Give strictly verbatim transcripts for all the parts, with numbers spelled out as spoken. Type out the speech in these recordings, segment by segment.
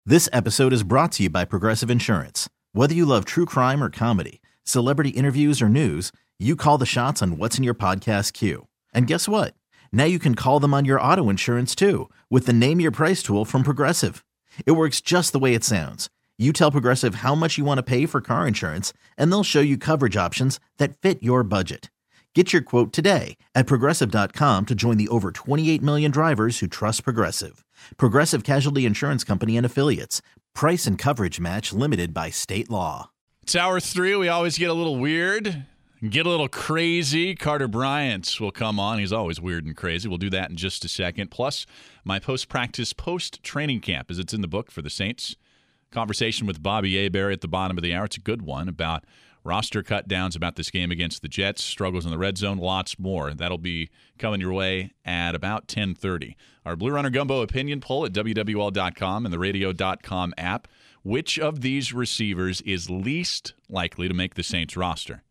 This episode is brought to you by Progressive Insurance. Whether you love true crime or comedy, celebrity interviews or news, you call the shots on what's in your podcast queue. And guess what? Now you can call them on your auto insurance too with the Name Your Price tool from Progressive. It works just the way it sounds. You tell Progressive how much you want to pay for car insurance, and they'll show you coverage options that fit your budget. Get your quote today at Progressive dot com to join the over twenty-eight million drivers who trust Progressive. Progressive Casualty Insurance Company and Affiliates. Price and coverage match limited by state law. It's hour three. We always get a little weird, get a little crazy. Carter Bryant will come on. He's always weird and crazy. We'll do that in just a second. Plus, my post-practice, post-training camp, as it's in the book for the Saints. Conversation with Bobby Hebert at the bottom of the hour. It's a good one about roster cut downs, about this game against the Jets, struggles in the red zone, lots more. That'll be coming your way at about ten thirty. Our Blue Runner Gumbo opinion poll at W W L dot com and the radio dot com app. Which of these receivers is least likely to make the Saints roster?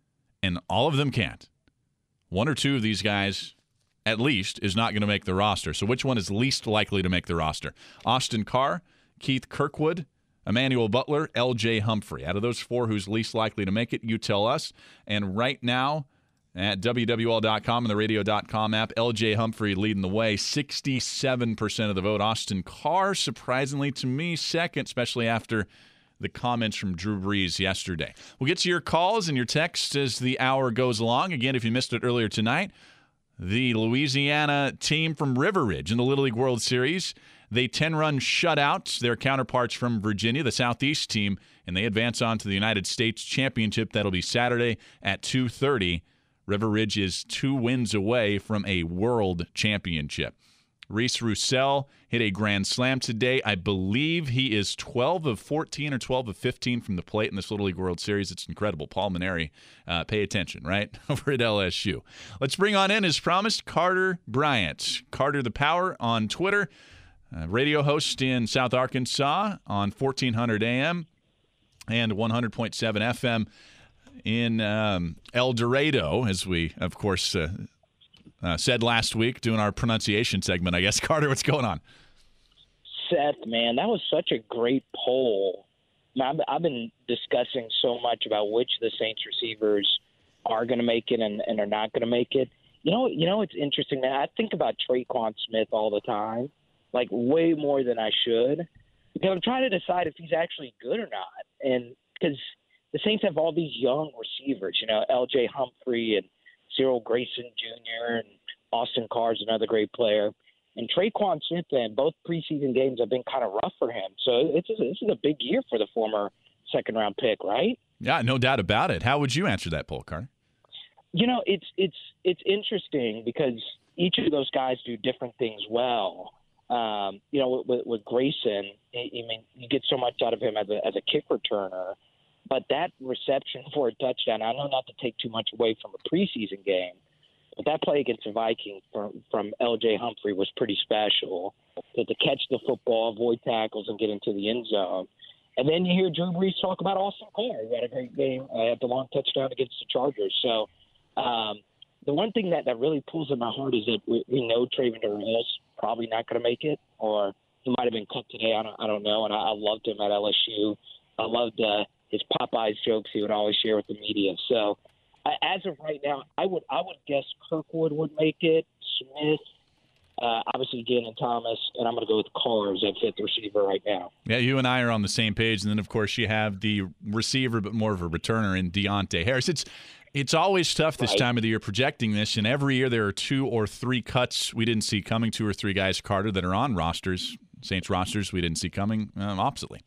And all of them can't. One or two of these guys, at least, is not going to make the roster. So which one is least likely to make the roster? Austin Carr, Keith Kirkwood, Emmanuel Butler, L J Humphrey. Out of those four, who's least likely to make it? You tell us. And right now, at W W L dot com and the radio dot com app, L J Humphrey leading the way, sixty-seven percent of the vote. Austin Carr, surprisingly to me, second, especially after the comments from Drew Brees yesterday. We'll get to your calls and your texts as the hour goes along. Again, if you missed it earlier tonight, the Louisiana team from River Ridge in the Little League World Series, they ten-run shutout their counterparts from Virginia, the Southeast team, and they advance on to the United States Championship. That'll be Saturday at two thirty. River Ridge is two wins away from a world championship. Reese Roussel hit a grand slam today. I believe he is twelve of fourteen or twelve of fifteen from the plate in this Little League World Series. It's incredible. Paul Maneri, uh, pay attention, right, over at L S U. Let's bring on in, as promised, Carter Bryant. Carter the Power on Twitter. Uh, radio host in South Arkansas on fourteen hundred A M and one hundred point seven F M in um, El Dorado, as we, of course, uh, uh, said last week, doing our pronunciation segment, I guess. Carter, what's going on? Seth, man, that was such a great poll. I've, I've been discussing so much about which of the Saints receivers are going to make it and, and are not going to make it. You know, you know, it's interesting, man. I think about Traquan Smith all the time, like way more than I should, because I'm trying to decide if he's actually good or not. And because the Saints have all these young receivers, you know, L J Humphrey and Cyril Grayson Junior and Austin Carr is another great player. And Traquan Smith, in both preseason games have been kind of rough for him. So it's, this is a big year for the former second-round pick, right? Yeah, no doubt about it. How would you answer that poll, Carter? You know, it's it's it's interesting because each of those guys do different things well. Um, you know, with, with Grayson, I mean, you get so much out of him as a as a kick returner, but that reception for a touchdown, I know not to take too much away from a preseason game, but that play against the Vikings from, from L J Humphrey was pretty special. To, to catch the football, avoid tackles, and get into the end zone. And then you hear Drew Brees talk about Austin Carr, who had a great game uh, at the long touchdown against the Chargers. So um, the one thing that, that really pulls in my heart is that we, we know Traven Durrell's probably not going to make it, or he might have been cut today. I don't, I don't know. And I, I loved him at L S U. I loved uh, his Popeyes jokes he would always share with the media. So uh, as of right now, I would I would guess Kirkwood would make it, Smith, uh, obviously Gannon Thomas, and I'm going to go with Carr as that fifth receiver right now. Yeah, you and I are on the same page. And then, of course, you have the receiver, but more of a returner in Deontay Harris. It's It's always tough this right. time of the year projecting this, and every year there are two or three cuts we didn't see coming, two or three guys, Carter, that are on rosters, Saints rosters we didn't see coming, um, oppositely.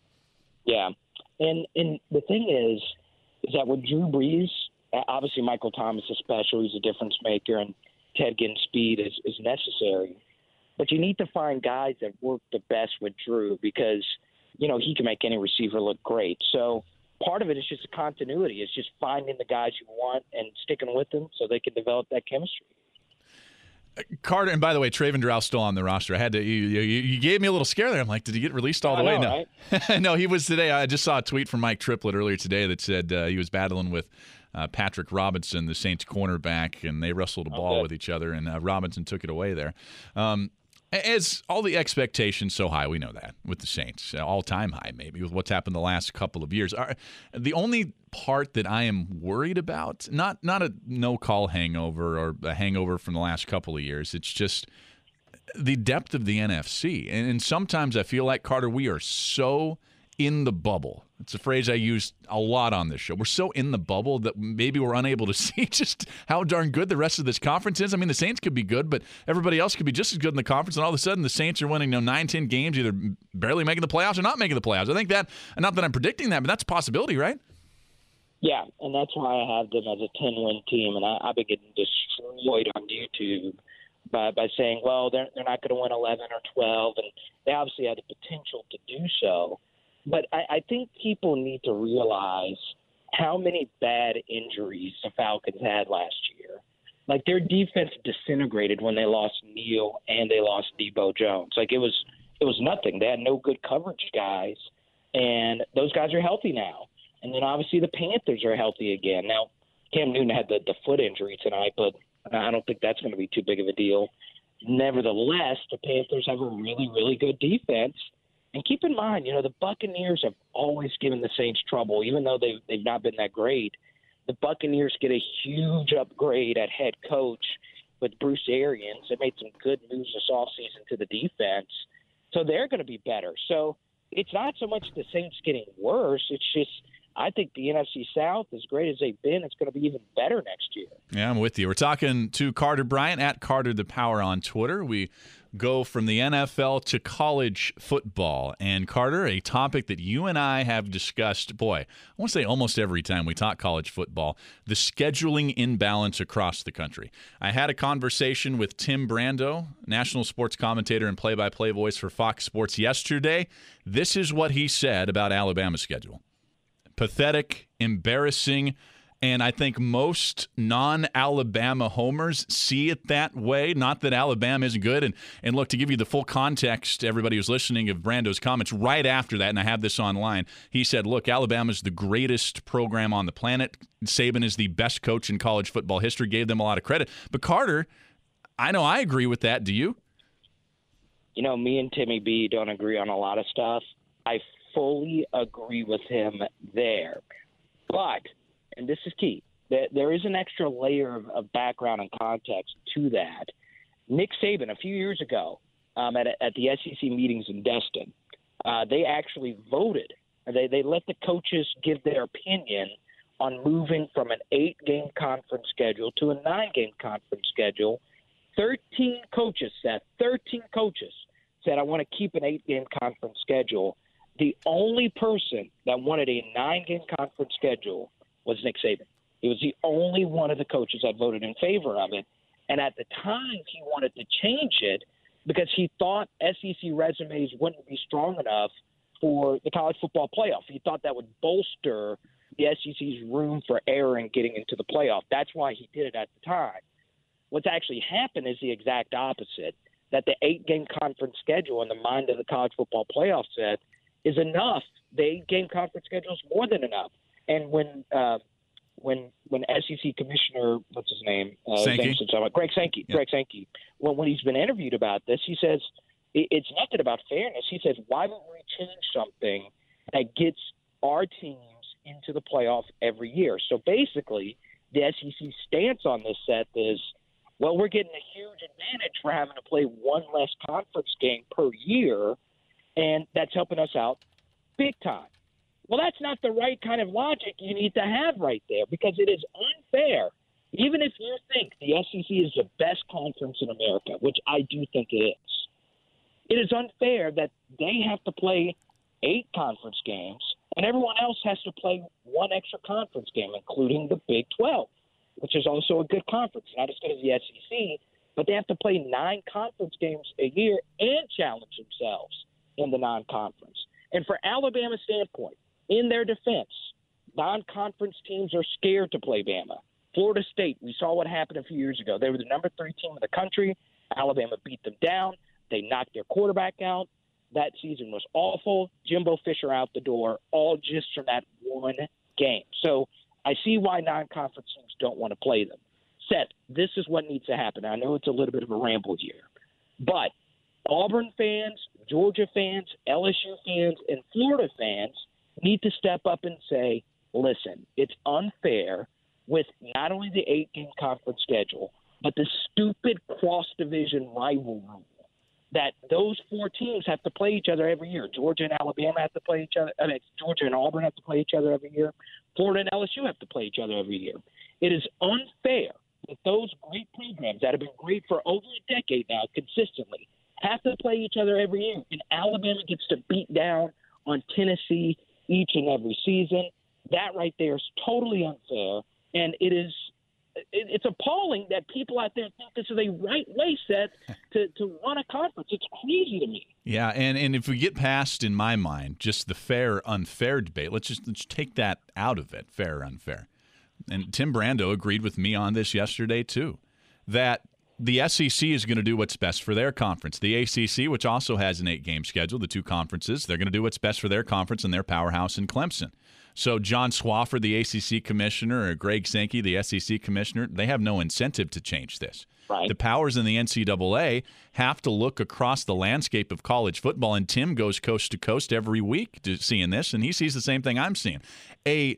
Yeah, and and the thing is, is that with Drew Brees, obviously Michael Thomas is special, he's a difference maker, and Ted getting speed is, is necessary. But you need to find guys that work the best with Drew because, you know, he can make any receiver look great. So part of it is just a continuity. It's just finding the guys you want and sticking with them so they can develop that chemistry. Carter, and by the way, Traven Durrell's still on the roster. I had to. You, you, you gave me a little scare there. I'm like, did he get released all the I way? know, No, right? no, he was today. I just saw a tweet from Mike Triplett earlier today that said uh, he was battling with uh, Patrick Robinson, the Saints cornerback, and they wrestled a ball Okay. with each other, and uh, Robinson took it away there. Um, As all the expectations so high, we know that with the Saints, all-time high maybe with what's happened the last couple of years. Are, the only part that I am worried about, not not a no-call hangover or a hangover from the last couple of years, it's just the depth of the N F C. And, and sometimes I feel like, Carter, we are so in the bubble. It's a phrase I use a lot on this show. We're so in the bubble that maybe we're unable to see just how darn good the rest of this conference is. I mean, the Saints could be good, but everybody else could be just as good in the conference, and all of a sudden the Saints are winning, you know, nine, ten games, either barely making the playoffs or not making the playoffs. I think that, not that I'm predicting that, but that's a possibility, right? Yeah, and that's why I have them as a ten-win team, and I, I've been getting destroyed on YouTube by, by saying, well, they're, they're not going to win eleven or twelve, and they obviously have the potential to do so. But I, I think people need to realize how many bad injuries the Falcons had last year. Like, their defense disintegrated when they lost Neal and they lost Debo Jones. Like, it was it was nothing. They had no good coverage guys, and those guys are healthy now. And then obviously the Panthers are healthy again. Now, Cam Newton had the, the foot injury tonight, but I don't think that's going to be too big of a deal. Nevertheless, the Panthers have a really, really good defense. And keep in mind, you know, the Buccaneers have always given the Saints trouble, even though they've, they've not been that great. The Buccaneers get a huge upgrade at head coach with Bruce Arians. They made some good moves this offseason to the defense. So they're going to be better. So it's not so much the Saints getting worse. It's just I think the N F C South, as great as they've been, it's going to be even better next year. Yeah, I'm with you. We're talking to Carter Bryant at Carter the Power on Twitter. We go from the N F L to college football. And, Carter, a topic that you and I have discussed, boy, I want to say almost every time we talk college football, the scheduling imbalance across the country. I had a conversation with Tim Brando, national sports commentator and play-by-play voice for Fox Sports yesterday. This is what he said about Alabama's schedule. Pathetic, embarrassing, and I think most non-Alabama homers see it that way. Not that Alabama isn't good. And, and look, to give you the full context, everybody who's listening, of Brando's comments right after that, and I have this online, he said, look, Alabama's the greatest program on the planet. Saban is the best coach in college football history, gave them a lot of credit. But, Carter, I know I agree with that. Do you? You know, me and Timmy B don't agree on a lot of stuff. I fully agree with him there. But, and this is key, there is an extra layer of, of background and context to that. Nick Saban, a few years ago, um, at, at the S E C meetings in Destin, uh, they actually voted. They, they let the coaches give their opinion on moving from an eight-game conference schedule to a nine-game conference schedule. thirteen coaches said, thirteen coaches said, I want to keep an eight-game conference schedule. The only person that wanted a nine-game conference schedule was Nick Saban. He was the only one of the coaches that voted in favor of it. And at the time, he wanted to change it because he thought S E C resumes wouldn't be strong enough for the college football playoff. He thought that would bolster the S E C's room for error in getting into the playoff. That's why he did it at the time. What's actually happened is the exact opposite, that the eight-game conference schedule in the mind of the college football playoff set is enough. The eight-game conference schedule is more than enough. And when uh, when when S E C Commissioner, what's his name? Uh, Sankey? Greg Sankey. Yeah. Greg Sankey. When, when he's been interviewed about this, he says it, it's nothing about fairness. He says, why would we change something that gets our teams into the playoff every year? So basically, the S E C stance on this set is, well, we're getting a huge advantage for having to play one less conference game per year, and that's helping us out big time. Well, that's not the right kind of logic you need to have right there, because it is unfair. Even if you think the S E C is the best conference in America, which I do think it is, it is unfair that they have to play eight conference games and everyone else has to play one extra conference game, including the Big twelve, which is also a good conference, not as good as the S E C, but they have to play nine conference games a year and challenge themselves in the non-conference. And for Alabama's standpoint, in their defense, non-conference teams are scared to play Bama. Florida State, we saw what happened a few years ago. They were the number three team in the country. Alabama beat them down. They knocked their quarterback out. That season was awful. Jimbo Fisher out the door, all just from that one game. So I see why non-conference teams don't want to play them. Seth, this is what needs to happen. I know it's a little bit of a ramble here, but Auburn fans, Georgia fans, L S U fans, and Florida fans need to step up and say, listen, it's unfair with not only the eight-game conference schedule, but the stupid cross-division rivalry that those four teams have to play each other every year. Georgia and Alabama have to play each other. I mean, Georgia and Auburn have to play each other every year. Florida and L S U have to play each other every year. It is unfair that those great programs that have been great for over a decade now consistently have to play each other every year. And Alabama gets to beat down on Tennessee each and every season. That right there is totally unfair. And it is it's appalling that people out there think this is a right way set to, to run a conference. It's crazy to me. Yeah, and, and if we get past, in my mind, just the fair, unfair debate, let's just let's take that out of it, fair, unfair. And Tim Brando agreed with me on this yesterday, too, that the S E C is going to do what's best for their conference. The A C C, which also has an eight-game schedule, the two conferences, they're going to do what's best for their conference and their powerhouse in Clemson. So John Swofford, the A C C commissioner, or Greg Sankey, the S E C commissioner, they have no incentive to change this. Right. The powers in the N C double A have to look across the landscape of college football, and Tim goes coast to coast every week to seeing this, and he sees the same thing I'm seeing. A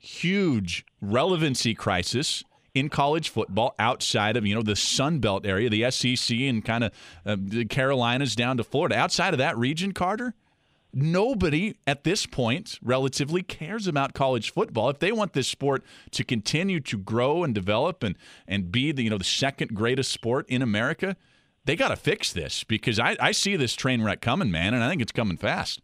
huge relevancy crisis in college football outside of, you know, the Sun Belt area, the S E C and kind of uh, the Carolinas down to Florida. Outside of that region, Carter, nobody at this point relatively cares about college football. If they want this sport to continue to grow and develop and, and be the, you know, the second greatest sport in America, they got to fix this, because I, I see this train wreck coming, man, and I think it's coming fast.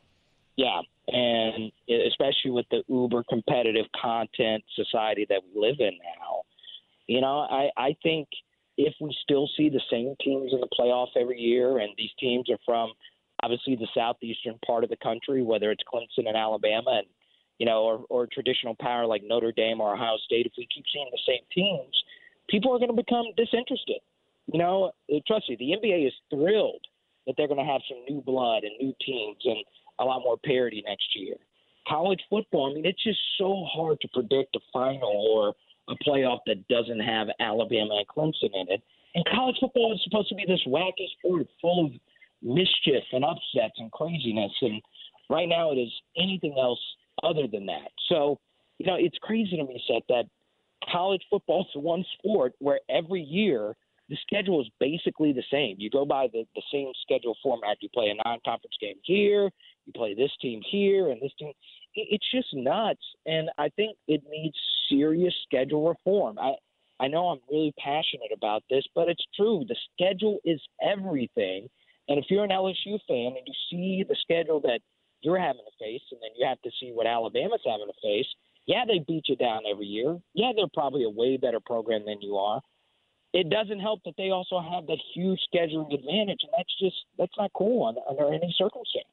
Yeah, and especially with the uber competitive content society that we live in now, you know, I, I think if we still see the same teams in the playoff every year, and these teams are from obviously the southeastern part of the country, whether it's Clemson and Alabama, and you know, or, or traditional power like Notre Dame or Ohio State, if we keep seeing the same teams, people are going to become disinterested. You know, trust me, the N B A is thrilled that they're going to have some new blood and new teams and a lot more parity next year. College football, I mean, it's just so hard to predict a final or a playoff that doesn't have Alabama and Clemson in it. And college football is supposed to be this wacky sport full of mischief and upsets and craziness. And right now it is anything else other than that. So, you know, it's crazy to me, Seth, that college football is one sport where every year the schedule is basically the same. You go by the, the same schedule format. You play a non-conference game here, you play this team here, and this team. It, it's just nuts. And I think it needs serious schedule reform. I, I know I'm really passionate about this, but it's true. The schedule is everything. And if you're an L S U fan and you see the schedule that you're having to face, and then you have to see what Alabama's having to face, yeah, they beat you down every year. Yeah, they're probably a way better program than you are. It doesn't help that they also have that huge scheduling advantage, and that's just that's not cool under any circumstance.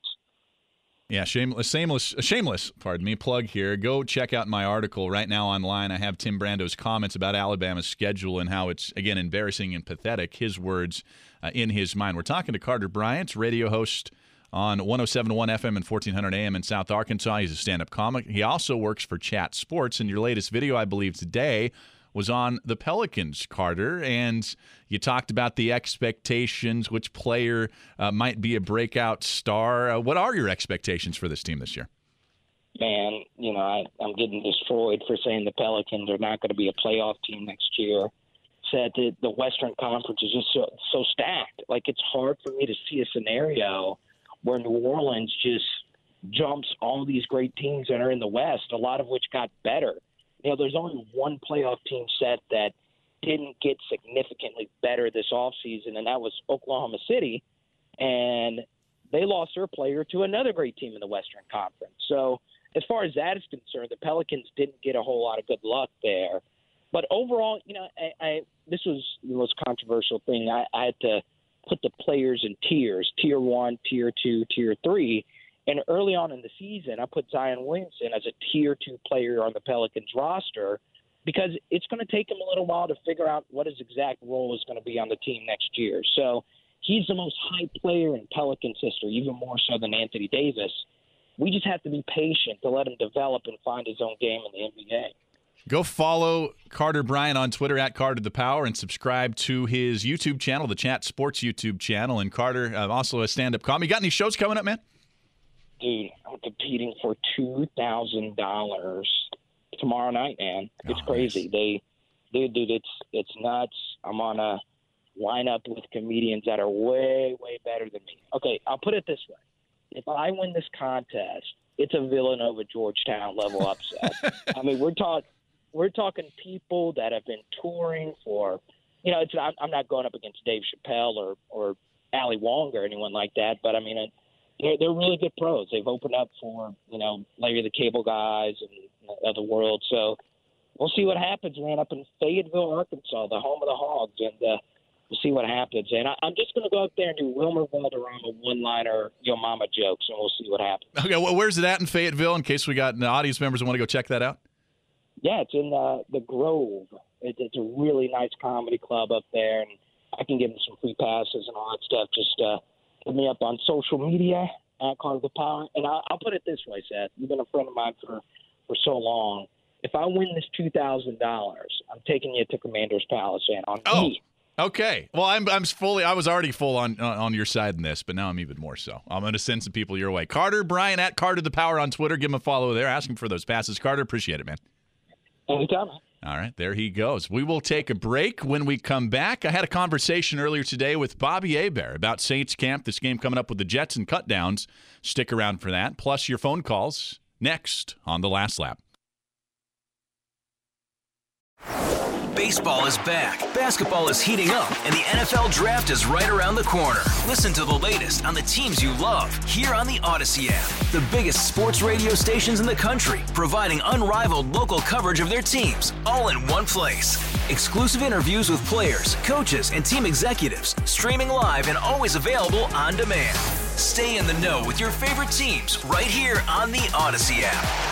Yeah, shameless, shameless, shameless, pardon me, plug here. Go check out my article right now online. I have Tim Brando's comments about Alabama's schedule and how it's, again, embarrassing and pathetic, his words uh, in his mind. We're talking to Carter Bryant, radio host on one oh seven point one F M and fourteen hundred A M in South Arkansas. He's a stand-up comic. He also works for Chat Sports, and your latest video, I believe, today was on the Pelicans, Carter, and you talked about the expectations, which player uh, might be a breakout star. Uh, what are your expectations for this team this year? Man, you know, I, I'm getting destroyed for saying the Pelicans are not going to be a playoff team next year. Said that the Western Conference is just so, so stacked. Like, it's hard for me to see a scenario where New Orleans just jumps all these great teams that are in the West, a lot of which got better. You know, there's only one playoff team set that didn't get significantly better this offseason, and that was Oklahoma City. And they lost their player to another great team in the Western Conference. So as far as that is concerned, the Pelicans didn't get a whole lot of good luck there. But overall, you know, I, I this was the most controversial thing. I, I had to put the players in tiers, tier one, tier two, tier three. And early on in the season, I put Zion Williamson as a tier two player on the Pelicans roster because it's going to take him a little while to figure out what his exact role is going to be on the team next year. So he's the most hyped player in Pelicans history, even more so than Anthony Davis. We just have to be patient to let him develop and find his own game in the N B A. Go follow Carter Bryant on Twitter at Carter the Power and subscribe to his YouTube channel, the Chat Sports YouTube channel. And Carter, uh, also a stand-up comedy. You got any shows coming up, man? Dude, I'm competing for two thousand dollars tomorrow night, man. It's oh, crazy. Nice. They, dude, dude, it's it's nuts. I'm on a lineup with comedians that are way, way better than me. Okay, I'll put it this way. If I win this contest, it's a Villanova Georgetown level upset. I mean, we're talking we're talking people that have been touring for, you know, it's I'm, I'm not going up against Dave Chappelle or or Ali Wong or anyone like that, but I mean, it, they're they're really good pros. They've opened up for, you know, Larry the Cable Guys and other world. So we'll see what happens, man. Up in Fayetteville, Arkansas, the home of the Hogs, and uh, we'll see what happens. And I, I'm just going to go up there and do Wilmer Valderrama one-liner Yo Mama jokes, and we'll see what happens. Okay, well, where's it at in Fayetteville, in case we got audience members who want to go check that out? Yeah, it's in uh, the Grove. It, it's a really nice comedy club up there, and I can give them some free passes and all that stuff. Just uh, hit me up on social media at Carter the Power. And I'll, I'll put it this way, Seth. You've been a friend of mine for, for so long. If I win this two thousand dollars, I'm taking you to Commander's Palace and on oh. E. Okay. Well, I'm I'm fully. I was already full on on your side in this, but now I'm even more so. I'm going to send some people your way. Carter Bryant at Carter the Power on Twitter. Give him a follow there. Ask him for those passes. Carter, appreciate it, man. Anytime. All right, there he goes. We will take a break. When we come back, I had a conversation earlier today with Bobby Hebert about Saints camp. This game coming up with the Jets and cutdowns. Stick around for that. Plus your phone calls next on The Last Lap. Baseball is back, basketball is heating up, and the N F L Draft is right around the corner. Listen to the latest on the teams you love here on the Odyssey app. The biggest sports radio stations in the country, providing unrivaled local coverage of their teams, all in one place. Exclusive interviews with players, coaches, and team executives, streaming live and always available on demand. Stay in the know with your favorite teams right here on the Odyssey app.